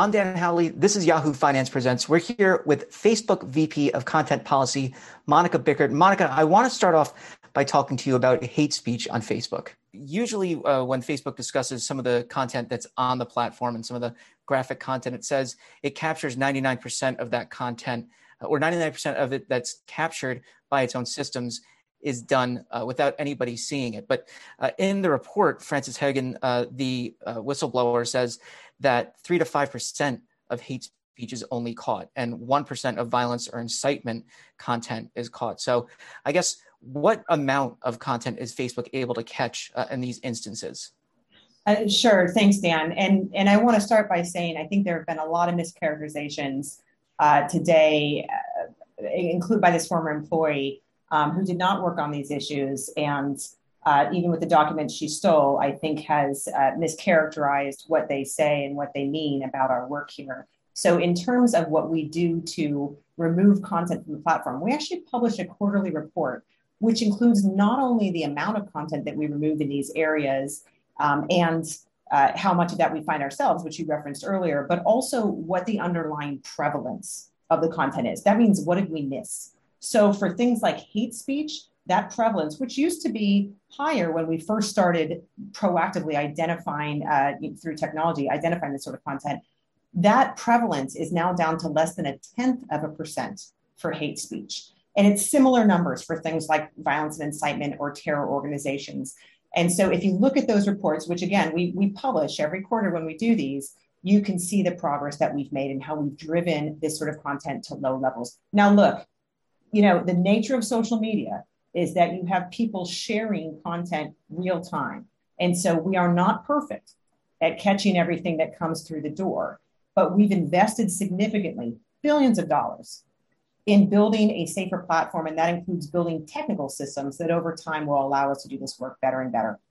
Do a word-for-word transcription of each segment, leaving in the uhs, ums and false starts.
I'm Dan Howley. This is Yahoo Finance Presents. We're here with Facebook V P of Content Policy, Monica Bickert. Monica, I want to start off by talking to you about hate speech on Facebook. Usually uh, when Facebook discusses some of the content that's on the platform and some of the graphic content, it says it captures ninety-nine percent of that content, or ninety-nine percent of it that's captured by its own systems is done uh, without anybody seeing it. But uh, in the report, Frances Haugen, uh, the uh, whistleblower, says that three to five percent of hate speech is only caught and one percent of violence or incitement content is caught. So I guess what amount of content is Facebook able to catch uh, in these instances? Uh, sure. Thanks, Dan. And, and I want to start by saying I think there have been a lot of mischaracterizations uh, today, uh, included by this former employee um, who did not work on these issues. And uh, even with the documents she stole, I think has uh, mischaracterized what they say and what they mean about our work here. So in terms of what we do to remove content from the platform, we actually publish a quarterly report, which includes not only the amount of content that we remove in these areas um, and uh, how much of that we find ourselves, which you referenced earlier, but also what the underlying prevalence of the content is. That means what did we miss? So for things like hate speech, that prevalence, which used to be higher when we first started proactively identifying uh, through technology, identifying this sort of content, that prevalence is now down to less than a tenth of a percent for hate speech. And it's similar numbers for things like violence and incitement or terror organizations. And so if you look at those reports, which again, we, we publish every quarter when we do these, you can see the progress that we've made and how we've driven this sort of content to low levels. Now, look, you know, the nature of social media is that you have people sharing content real time. And so we are not perfect at catching everything that comes through the door, but we've invested significantly, billions of dollars in building a safer platform. And that includes building technical systems that over time will allow us to do this work better and better.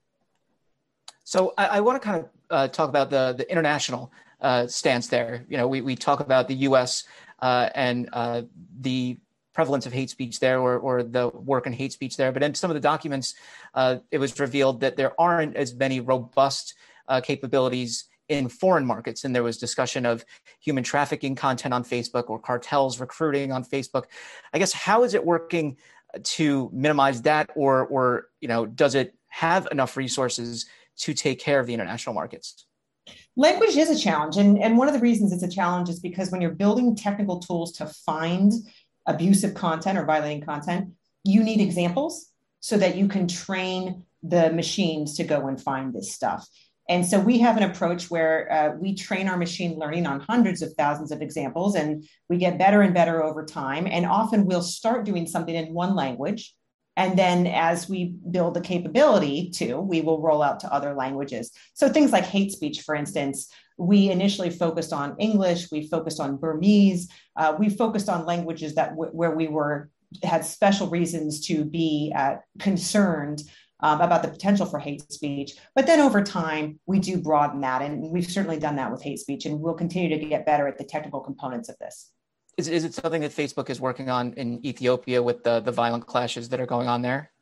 So I, I want to kind of uh, talk about the, the international uh, stance there. You know, we, we talk about the U S uh, and uh, the prevalence of hate speech there, or, or the work in hate speech there. But in some of the documents, uh, it was revealed that there aren't as many robust uh, capabilities in foreign markets. And there was discussion of human trafficking content on Facebook or cartels recruiting on Facebook. I guess, how is it working to minimize that? Or, or you know, does it have enough resources to take care of the international markets? Language is a challenge. And, and one of the reasons it's a challenge is because when you're building technical tools to find abusive content or violating content, you need examples so that you can train the machines to go and find this stuff. And so we have an approach where uh, we train our machine learning on hundreds of thousands of examples, and we get better and better over time. And often we'll start doing something in one language. And then as we build the capability to, we will roll out to other languages. So things like hate speech, for instance, we initially focused on English, we focused on Burmese, uh, we focused on languages that w- where we were had special reasons to be uh, concerned Um, about the potential for hate speech. But then over time, we do broaden that. And we've certainly done that with hate speech. And we'll continue to get better at the technical components of this. Is, is it something that Facebook is working on in Ethiopia with the, the violent clashes that are going on there?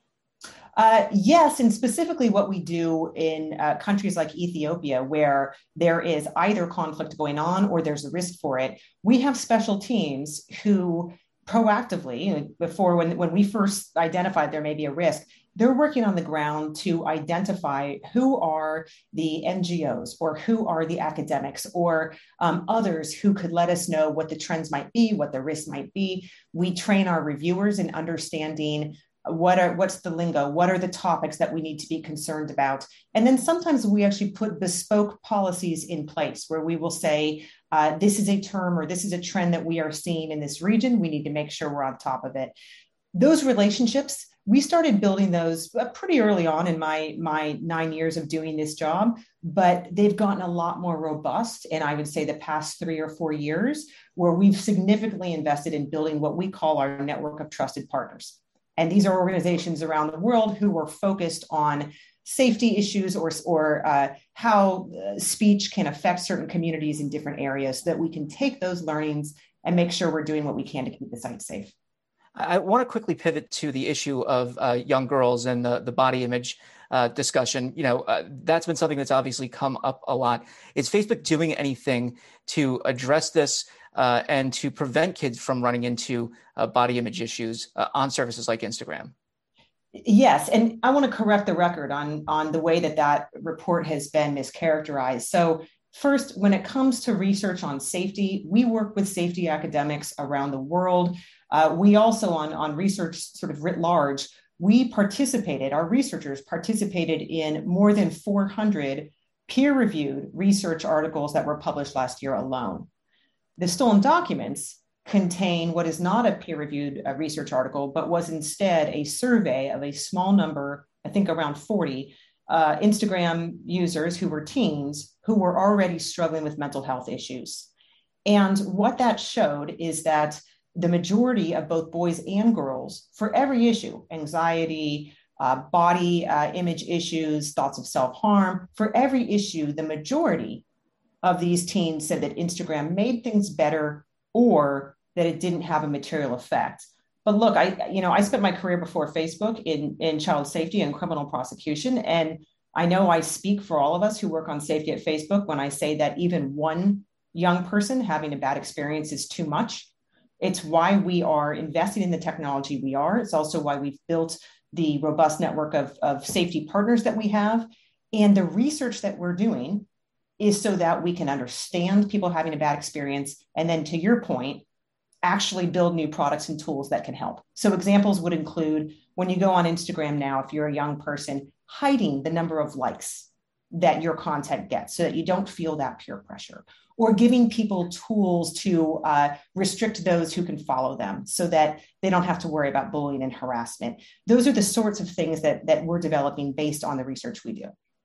Uh, yes, and specifically what we do in uh, countries like Ethiopia, where there is either conflict going on or there's a risk for it, we have special teams who proactively, before when, when we first identified there may be a risk, they're working on the ground to identify who are the N G Os or who are the academics or um, others who could let us know what the trends might be, what the risks might be. We train our reviewers in understanding what are what's the lingo, what are the topics that we need to be concerned about. And then sometimes we actually put bespoke policies in place where we will say, uh, this is a term or this is a trend that we are seeing in this region. We need to make sure we're on top of it. Those relationships, we started building those pretty early on in my, my nine years of doing this job, but they've gotten a lot more robust. And I would say the past three or four years, where we've significantly invested in building what we call our network of trusted partners. And these are organizations around the world who are focused on safety issues or, or uh, how uh, speech can affect certain communities in different areas so that we can take those learnings and make sure we're doing what we can to keep the site safe. I want to quickly pivot to the issue of uh, young girls and the, the body image uh, discussion. You know, uh, that's been something that's obviously come up a lot. Is Facebook doing anything to address this uh, and to prevent kids from running into uh, body image issues uh, on services like Instagram? Yes, and I want to correct the record on, on the way that that report has been mischaracterized. So first, when it comes to research on safety, we work with safety academics around the world. Uh, we also, on, on research sort of writ large, we participated, our researchers participated in more than four hundred peer-reviewed research articles that were published last year alone. The stolen documents contain what is not a peer-reviewed uh, research article, but was instead a survey of a small number, I think around forty, uh, Instagram users who were teens who were already struggling with mental health issues. And what that showed is that the majority of both boys and girls, for every issue, anxiety, uh, body uh, image issues, thoughts of self-harm, for every issue, the majority of these teens said that Instagram made things better or that it didn't have a material effect. But look, I, you know, I spent my career before Facebook in, in child safety and criminal prosecution. And I know I speak for all of us who work on safety at Facebook when I say that even one young person having a bad experience is too much. It's why we are investing in the technology we are. It's also why we've built the robust network of, of safety partners that we have. And the research that we're doing is so that we can understand people having a bad experience. And then to your point, actually build new products and tools that can help. So examples would include when you go on Instagram now, if you're a young person, hiding the number of likes that your content gets so that you don't feel that peer pressure, or giving people tools to uh, restrict those who can follow them so that they don't have to worry about bullying and harassment. Those are the sorts of things that, that we're developing based on the research we do.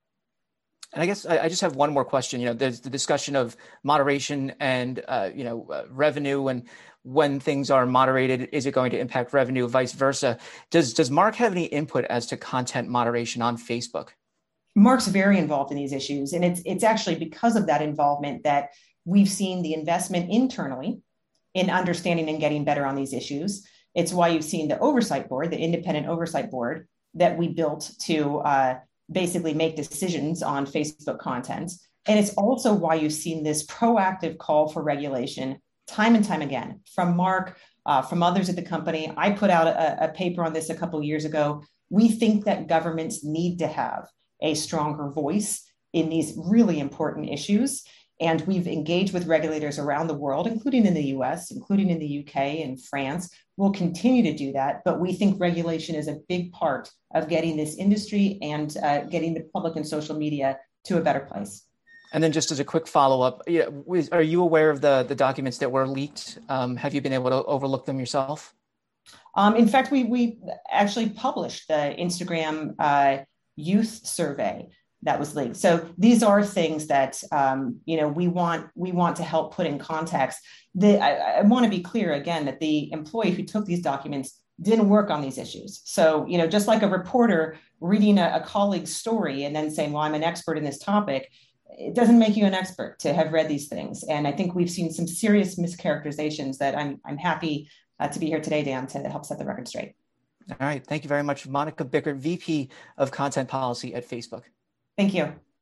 And I guess I, I just have one more question. You know, there's the discussion of moderation and, uh, you know, uh, revenue, and when things are moderated, is it going to impact revenue, vice versa? Does, does Mark have any input as to content moderation on Facebook? Mark's very involved in these issues. And it's, it's actually because of that involvement that we've seen the investment internally in understanding and getting better on these issues. It's why you've seen the oversight board, the independent oversight board that we built to uh, basically make decisions on Facebook content. And it's also why you've seen this proactive call for regulation time and time again from Mark, uh, from others at the company. I put out a, a paper on this a couple of years ago. We think that governments need to have a stronger voice in these really important issues. And we've engaged with regulators around the world, including in the U S, including in the U K and France. We'll continue to do that, but we think regulation is a big part of getting this industry and uh, getting the public and social media to a better place. And then just as a quick follow-up, are you aware of the, the documents that were leaked? Um, have you been able to overlook them yourself? Um, in fact, we, we actually published the Instagram uh, youth survey that was leaked. So these are things that um, you know we want we want to help put in context. The, I, I want to be clear again that the employee who took these documents didn't work on these issues. So you know, just like a reporter reading a, a colleague's story and then saying, "Well, I'm an expert in this topic," it doesn't make you an expert to have read these things. And I think we've seen some serious mischaracterizations that I'm I'm happy uh, to be here today, Dan, to help set the record straight. All right, thank you very much, Monica Bickert, V P of Content Policy at Facebook. Thank you.